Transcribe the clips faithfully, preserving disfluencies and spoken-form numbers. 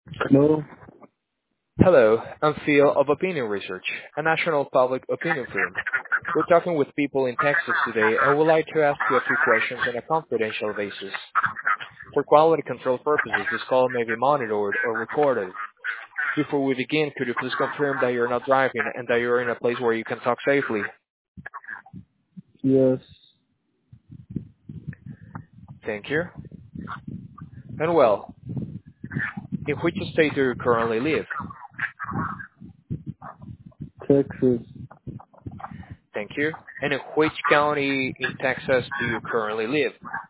No, Hello, I'm Phil of Opinion Research, a national public opinion firm. We're talking with people in Texas today and would like to ask you a few questions on a confidential basis. For quality control purposes, this call may be monitored or recorded. Before we begin, could you please confirm that you're not driving and that you're in a place where you can talk safely? yes, Thank you. And well, in which state do you currently live? Texas, Thank you. And in which county in Texas do you currently live?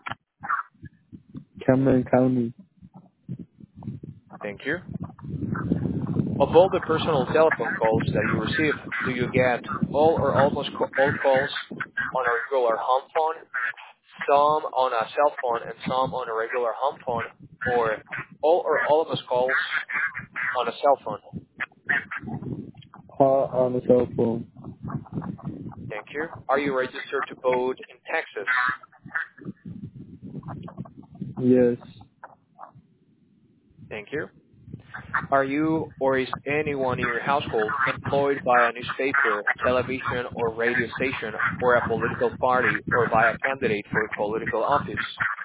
Cameron County. Thank you. Of all the personal telephone calls that you receive, do you get all or almost co- all calls on a regular home phone, some on a cell phone, and some on a regular home phone, or all or almost calls on a cell phone? Hot on the cell phone. Thank you. Are you registered to vote in Texas? Yes, Thank you. Are you or is anyone in your household employed by a newspaper, television, or radio station, or a political party, or by a candidate for a political office?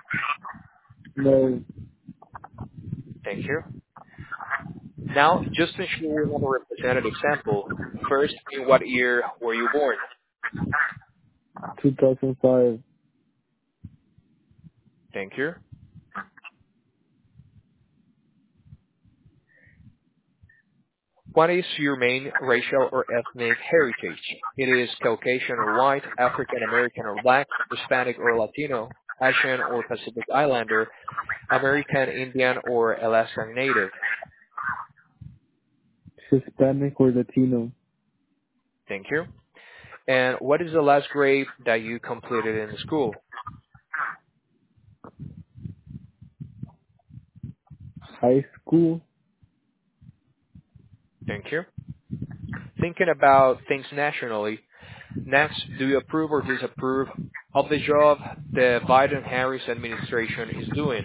no, Thank you. Now, just to ensure we have a representative sample, first, in what year were you born? two thousand five. Thank you. What is your main racial or ethnic heritage? It is Caucasian or white, African American or black, Hispanic or Latino, Asian or Pacific Islander, American Indian or Alaskan Native. Hispanic or Latino. Thank you. And what is the last grade that you completed in school? High school. Thank you. Thinking about things nationally, next, do you approve or disapprove of the job the Biden-Harris administration is doing?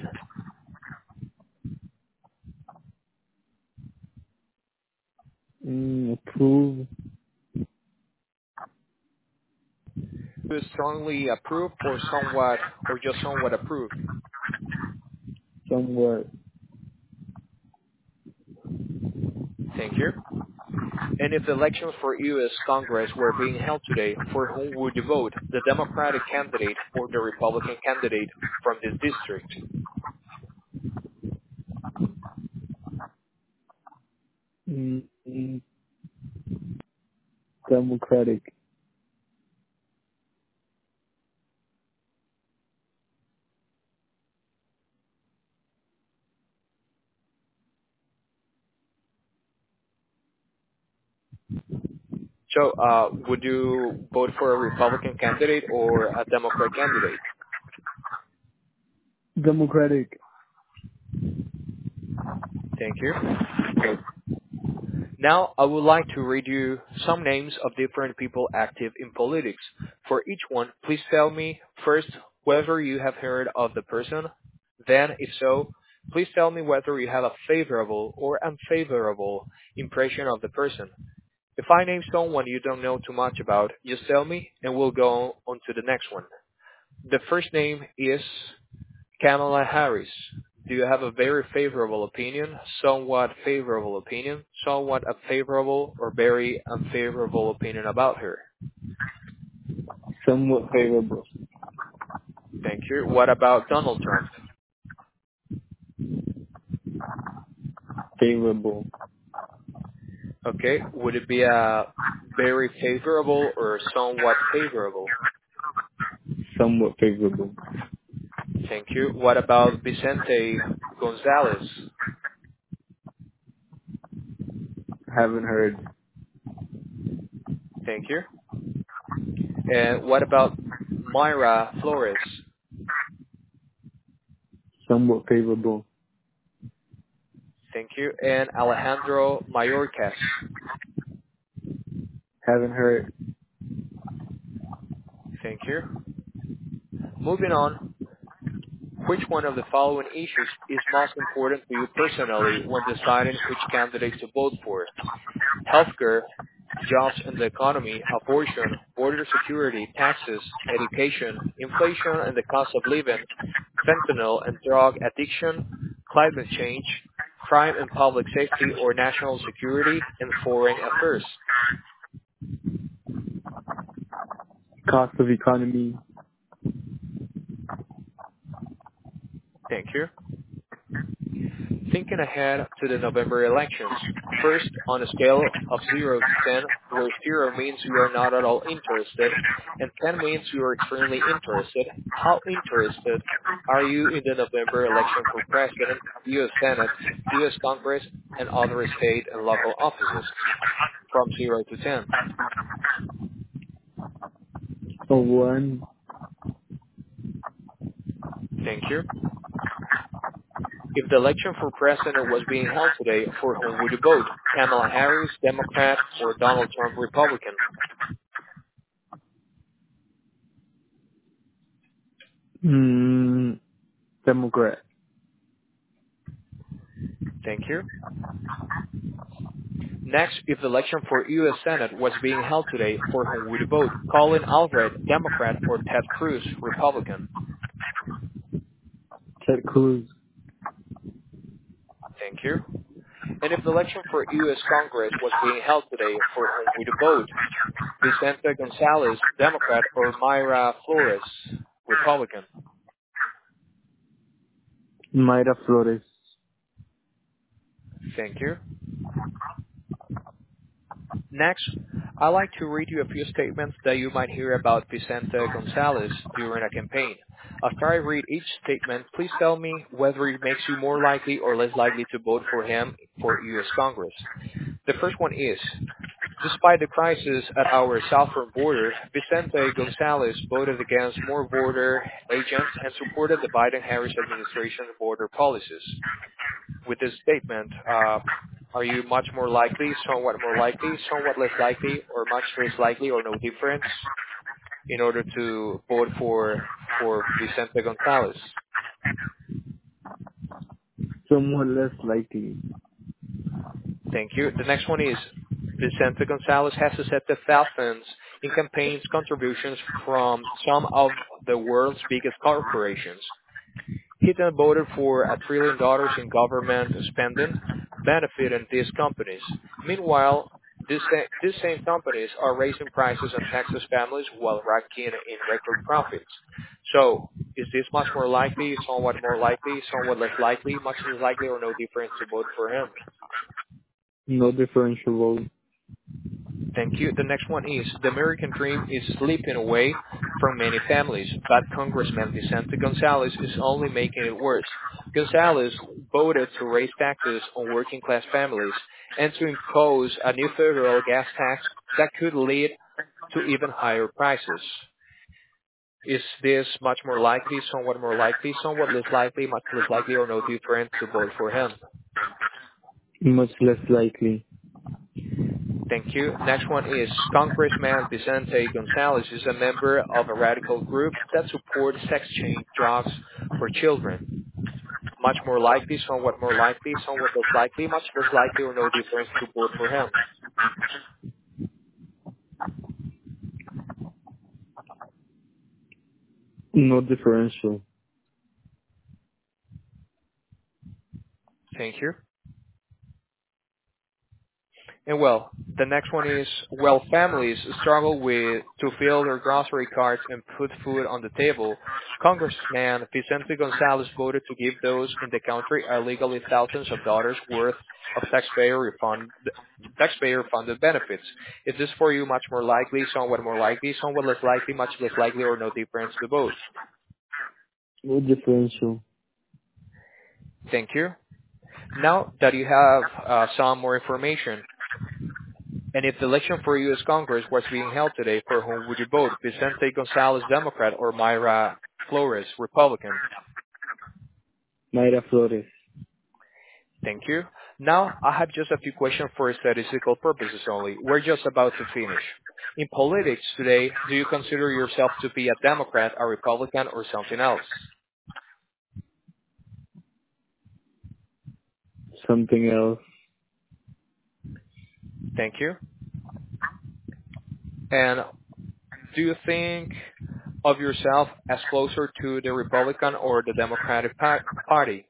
Mm, approve. Do you strongly approve or somewhat or just somewhat approve? Somewhat. Thank you. And if the elections for U S. Congress were being held today, for whom would you vote, the Democratic candidate or the Republican candidate from this district? Mm, mm, Democratic. So, uh, would you vote for a Republican candidate or a Democrat candidate? Democratic. Thank you. Now, I would like to read you some names of different people active in politics. For each one, please tell me first whether you have heard of the person. Then, if so, please tell me whether you have a favorable or unfavorable impression of the person. If I name someone you don't know too much about, just tell me and we'll go on to the next one. The first name is Kamala Harris. Do you have a very favorable opinion, somewhat favorable opinion, somewhat unfavorable, or very unfavorable opinion about her? Somewhat favorable. Thank you. What about Donald Trump? Favorable. Okay. Would it be a very favorable or somewhat favorable? Somewhat favorable. Thank you. What about Vicente Gonzalez? Haven't heard. Thank you. And what about Myra Flores? Somewhat favorable. Thank you. And Alejandro Mayorkas? Haven't heard. Thank you. Moving on. Which one of the following issues is most important to you personally when deciding which candidates to vote for? Healthcare, jobs and the economy, abortion, border security, taxes, education, inflation and the cost of living, fentanyl and drug addiction, climate change, crime and public safety or national security, and foreign affairs. Cost of economy. Thank you. Thinking ahead to the November elections. First, on a scale of zero to ten, where zero means you are not at all interested, and ten means you are extremely interested, how interested are you in the November election for President, U S Senate, U S Congress, and other state and local offices? From zero to ten. A one. Thank you. If the election for president was being held today, for whom would you vote? Kamala Harris, Democrat, or Donald Trump, Republican? Mm, Democrat. Thank you. Next, if the election for U S Senate was being held today, for whom would you vote? Colin Albright, Democrat, or Ted Cruz, Republican? Ted Cruz. Thank you. And if the election for U S Congress was being held today, for whom would you vote? Vicente Gonzalez, Democrat, or Mayra Flores, Republican? Mayra Flores. Thank you. Next, I'd like to read you a few statements that you might hear about Vicente Gonzalez during a campaign. After I read each statement, please tell me whether it makes you more likely or less likely to vote for him for U S Congress. The first one is, despite the crisis at our southern border, Vicente Gonzalez voted against more border agents and supported the Biden-Harris administration border policies. With this statement, uh, are you much more likely, somewhat more likely, somewhat less likely, or much less likely, or no difference in order to vote for for Vicente Gonzalez? Somewhat less likely. Thank you. The next one is, Vicente Gonzalez has accepted thousands in campaigns contributions from some of the world's biggest corporations. He then voted for a trillion dollars in government spending, benefiting these companies. Meanwhile, these, sa- these same companies are raising prices on Texas families while raking in record profits. So, is this much more likely, somewhat more likely, somewhat less likely, much less likely, or no difference to vote for him? No differential vote. Thank you. The next one is, the American dream is slipping away from many families, but Congressman Vicente Gonzalez is only making it worse. Gonzalez voted to raise taxes on working class families and to impose a new federal gas tax that could lead to even higher prices. Is this much more likely, somewhat more likely, somewhat less likely, much less likely, or no different to vote for him? Much less likely. Thank you. Next one is, Congressman Vicente Gonzalez is a member of a radical group that supports sex change drugs for children. Much more likely, somewhat more likely, somewhat less likely, much less likely, or no difference to vote for him. No differential. Thank you. And well, the next one is, while families struggle with to fill their grocery carts and put food on the table, Congressman Vicente Gonzalez voted to give those in the country illegally thousands of dollars worth of taxpayer refund, taxpayer-funded benefits. Is this for you much more likely, somewhat more likely, somewhat less likely, much less likely, or no difference to vote? No differential. Thank you. Now that you have uh, some more information, and if the election for U S Congress was being held today, for whom would you vote? Vicente Gonzalez, Democrat, or Mayra Flores, Republican? Mayra Flores. Thank you. Now, I have just a few questions for statistical purposes only. We're just about to finish. In politics today, do you consider yourself to be a Democrat, a Republican, or something else? Something else. Thank you. And do you think of yourself as closer to the Republican or the Democratic pa- Party?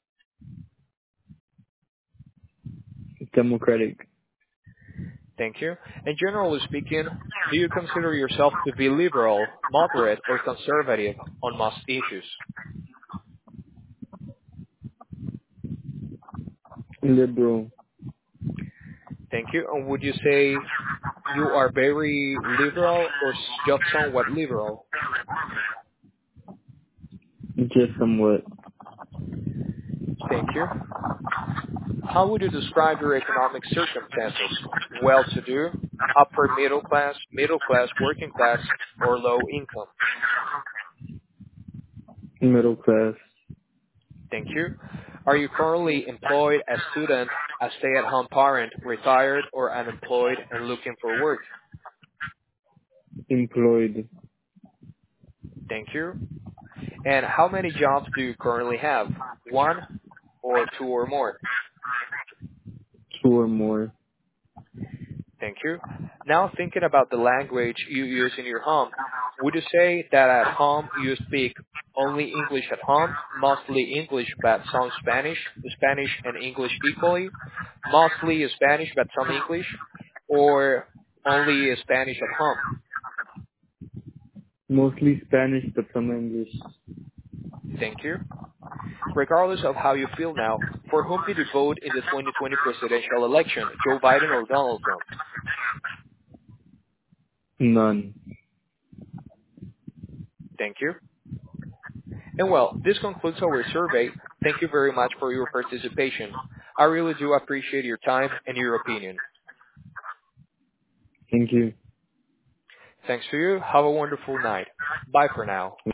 Democratic. Thank you. And generally speaking, do you consider yourself to be liberal, moderate, or conservative on most issues? Liberal. Thank you. And would you say you are very liberal or s- just somewhat liberal? Just somewhat. Thank you. How would you describe your economic circumstances? Well-to-do, upper middle class, middle class, working class, or low income? Middle class. Thank you. Are you currently employed, a student, a stay-at-home parent, retired, or unemployed and looking for work? Employed. Thank you. And how many jobs do you currently have? One or two or more? Two or more. Thank you. Now thinking about the language you use in your home, would you say that at home you speak only English at home, mostly English but some Spanish, Spanish and English equally, mostly Spanish but some English, or only Spanish at home? Mostly Spanish, but some English. Thank you. Regardless of how you feel now, for whom did you vote in the twenty twenty presidential election, Joe Biden or Donald Trump? None. Thank you. And well, this concludes our survey. Thank you very much for your participation. I really do appreciate your time and your opinion. Thank you. Thanks to you. Have a wonderful night. Bye for now.